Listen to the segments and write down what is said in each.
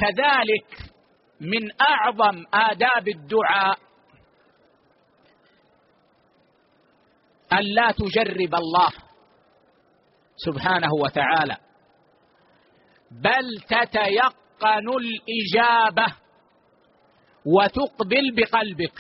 كذلك من أعظم آداب الدعاء أن لا تجرب الله سبحانه وتعالى، بل تتيقن الإجابة وتقبل بقلبك.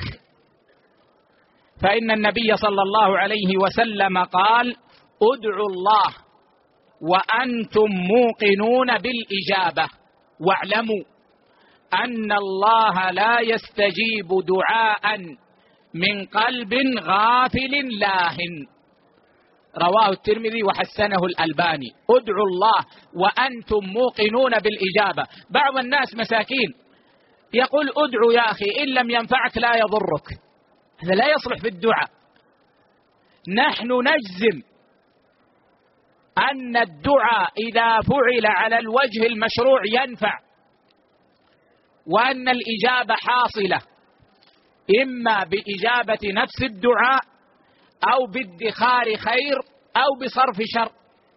فإن النبي صلى الله عليه وسلم قال: ادعوا الله وأنتم موقنون بالإجابة، واعلموا أن الله لا يستجيب دعاء من قلب غافل لاهٍ. رواه الترمذي وحسنه الألباني. ادعوا الله وأنتم موقنون بالإجابة. بعض الناس مساكين يقول: ادعوا يا أخي، إن لم ينفعك لا يضرك. هذا لا يصلح في الدعاء. نحن نجزم أن الدعاء إذا فعل على الوجه المشروع ينفع، وأن الإجابة حاصلة إما بإجابة نفس الدعاء أو بادخار خير أو بصرف شر.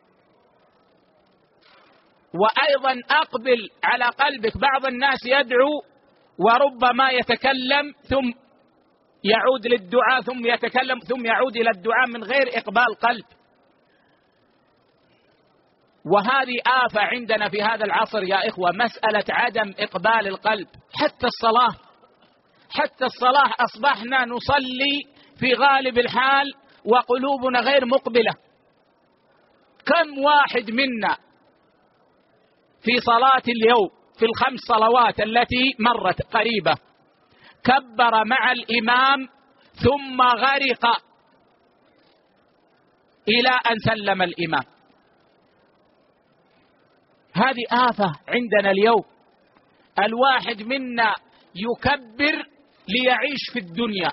وأيضا أقبل على قلبك. بعض الناس يدعو وربما يتكلم ثم يعود للدعاء، ثم يتكلم ثم يعود إلى الدعاء من غير إقبال قلب. وهذه آفة عندنا في هذا العصر يا إخوة، مسألة عدم إقبال القلب. حتى الصلاة أصبحنا نصلي في غالب الحال وقلوبنا غير مقبلة. كم واحد منا في صلاة اليوم في الخمس صلوات التي مرت قريبة كبر مع الإمام ثم غرق إلى أن سلم الإمام؟ هذه آفة عندنا اليوم. الواحد منا يكبر ليعيش في الدنيا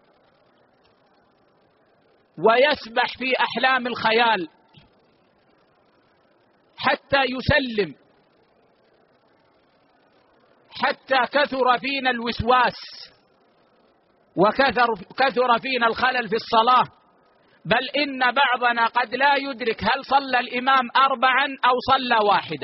ويسبح في أحلام الخيال حتى يسلم، حتى كثر فينا الوسواس وكثر فينا الخلل في الصلاة. بل إن بعضنا قد لا يدرك هل صلى الإمام 4 أو صلى 1.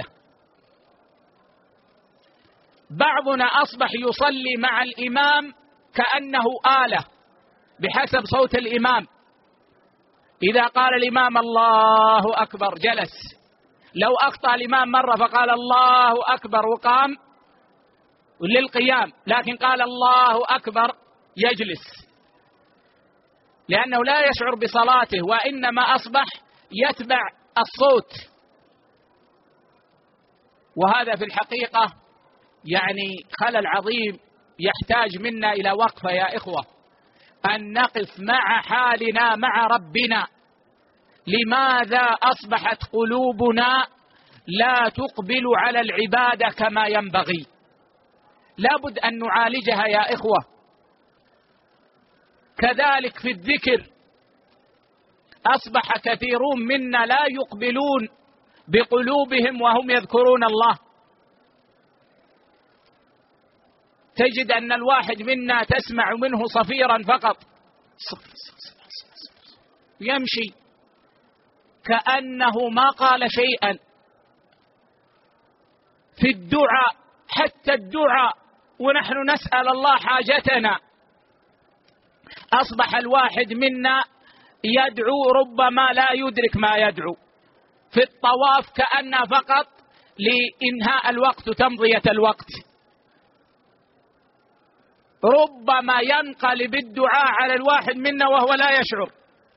بعضنا أصبح يصلي مع الإمام كأنه آلة بحسب صوت الإمام. إذا قال الإمام الله أكبر جلس، لو أخطأ الإمام مرة فقال الله أكبر وقام للقيام، لكن قال الله أكبر يجلس، لأنه لا يشعر بصلاته وإنما أصبح يتبع الصوت. وهذا في الحقيقة يعني خلل عظيم يحتاج منا إلى وقفة يا إخوة، أن نقف مع حالنا مع ربنا. لماذا أصبحت قلوبنا لا تقبل على العبادة كما ينبغي؟ لابد أن نعالجها يا إخوة. كذلك في الذكر أصبح كثيرون منا لا يقبلون بقلوبهم وهم يذكرون الله. تجد أن الواحد منا تسمع منه صفيرا فقط، يمشي كأنه ما قال شيئا. في الدعاء، حتى الدعاء ونحن نسأل الله حاجتنا، أصبح الواحد منا يدعو ربما لا يدرك ما يدعو. في الطواف كأنه فقط لإنهاء الوقت وتمضية الوقت. ربما ينقلب الدعاء على الواحد منا وهو لا يشعر،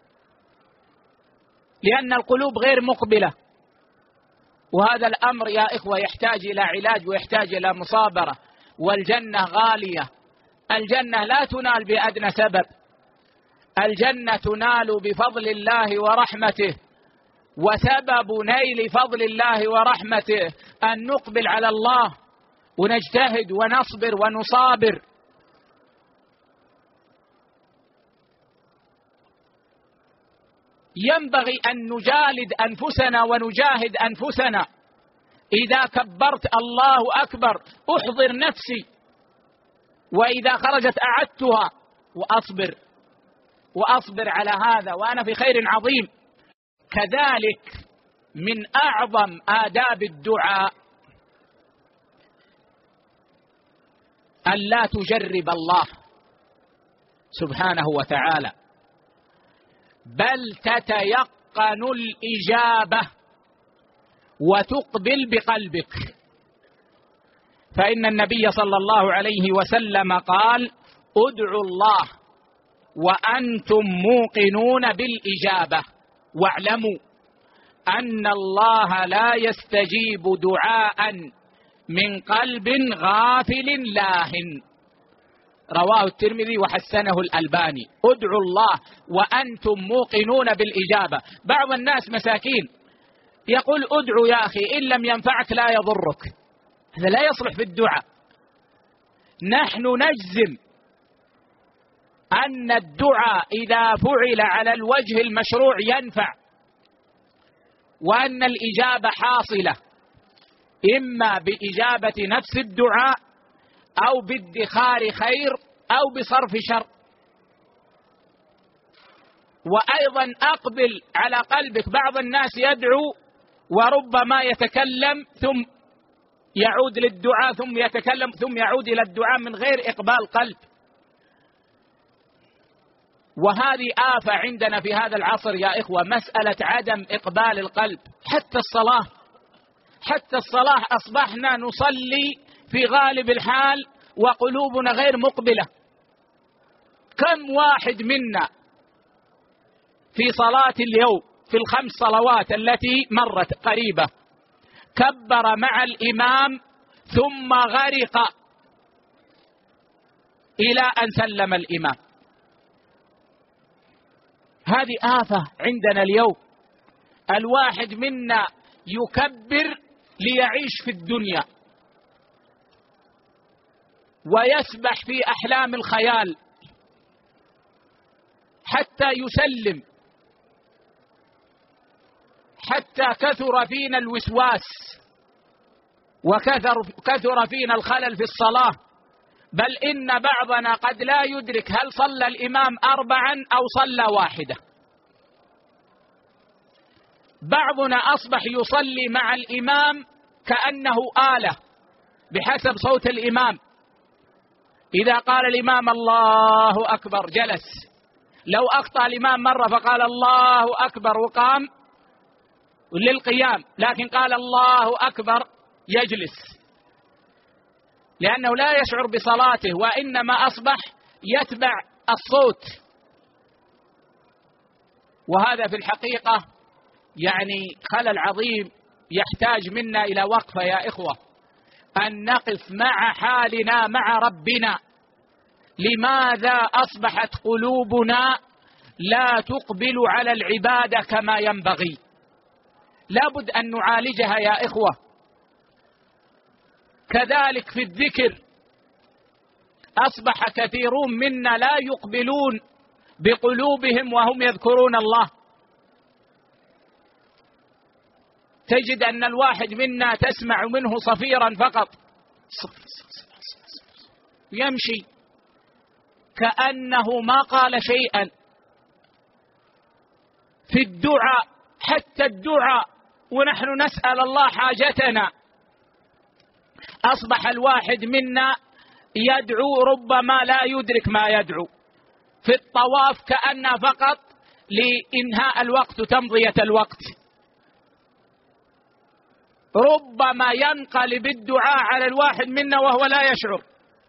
لأن القلوب غير مقبلة. وهذا الأمر يا إخوة يحتاج إلى علاج ويحتاج إلى مصابرة. والجنة غالية. الجنة لا تنال بأدنى سبب. الجنة تنال بفضل الله ورحمته، وسبب نيل فضل الله ورحمته أن نقبل على الله ونجتهد ونصبر ونصابر. ينبغي أن نجالد أنفسنا ونجاهد أنفسنا. إذا كبرت الله أكبر أحضر نفسي، وإذا خرجت أعدتها وأصبر على هذا وأنا في خير عظيم. كذلك من أعظم آداب الدعاء أن لا تجرب الله سبحانه وتعالى، بل تتيقن الإجابة وتقبل بقلبك. فإن النبي صلى الله عليه وسلم قال: ادعوا الله وأنتم موقنون بالإجابة واعلموا أن الله لا يستجيب دعاء من قلب غافل لاهٍ. رواه الترمذي وحسنه الألباني. ادعوا الله وأنتم موقنون بالإجابة. بعض الناس مساكين يقول: ادعوا يا أخي، إن لم ينفعك لا يضرك. هذا لا يصلح في الدعاء. نحن نجزم أن الدعاء إذا فعل على الوجه المشروع ينفع، وأن الإجابة حاصلة إما بإجابة نفس الدعاء أو بادخار خير أو بصرف شر. وأيضا أقبل على قلبك. بعض الناس يدعو وربما يتكلم ثم يعود للدعاء، ثم يتكلم ثم يعود إلى الدعاء من غير إقبال قلب. وهذه آفة عندنا في هذا العصر يا إخوة، مسألة عدم إقبال القلب. حتى الصلاة أصبحنا نصلي في غالب الحال وقلوبنا غير مقبلة. كم واحد منا في صلاة اليوم في الخمس صلوات التي مرت قريبة كبر مع الإمام ثم غرق إلى أن سلم الإمام؟ هذه آفة عندنا اليوم. الواحد منا يكبر ليعيش في الدنيا ويسبح في أحلام الخيال حتى يسلم، حتى كثر فينا الوسواس وكثر فينا الخلل في الصلاة. بل إن بعضنا قد لا يدرك هل صلى الإمام 4 أو صلى 1. بعضنا أصبح يصلي مع الإمام كأنه آلة بحسب صوت الإمام. إذا قال الإمام الله أكبر جلس، لو أخطأ الإمام مرة فقال الله أكبر وقام للقيام، لكن قال الله أكبر يجلس، لأنه لا يشعر بصلاته وإنما أصبح يتبع الصوت. وهذا في الحقيقة يعني خلل عظيم يحتاج منا إلى وقفة يا إخوة، أن نقف مع حالنا مع ربنا. لماذا أصبحت قلوبنا لا تقبل على العبادة كما ينبغي؟ لابد أن نعالجها يا إخوة. كذلك في الذكر، أصبح كثيرون منا لا يقبلون بقلوبهم وهم يذكرون الله. تجد أن الواحد منا تسمع منه صفيرا فقط، يمشي كأنه ما قال شيئا. في الدعاء، حتى الدعاء ونحن نسأل الله حاجتنا، أصبح الواحد منا يدعو ربما لا يدرك ما يدعو. في الطواف كأنه فقط لإنهاء الوقت وتمضية الوقت. ربما ينقلب الدعاء على الواحد منا وهو لا يشعر،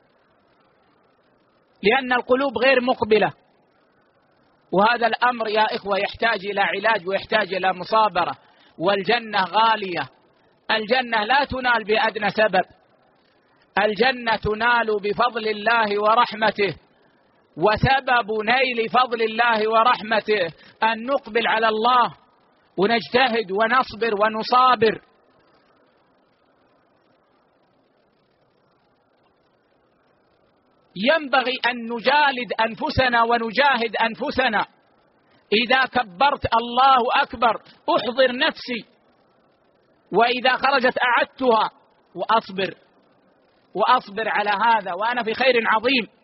لأن القلوب غير مقبلة. وهذا الأمر يا إخوة يحتاج إلى علاج ويحتاج إلى مصابرة. والجنة غالية، الجنة لا تنال بأدنى سبب، الجنة تنال بفضل الله ورحمته. وسبب نيل فضل الله ورحمته أن نقبل على الله ونجتهد ونصبر ونصابر. ينبغي أن نجالد أنفسنا ونجاهد أنفسنا. إذا كبرت الله أكبر أحضر نفسي، وإذا خرجت أعدتها وأصبر على هذا وأنا في خير عظيم.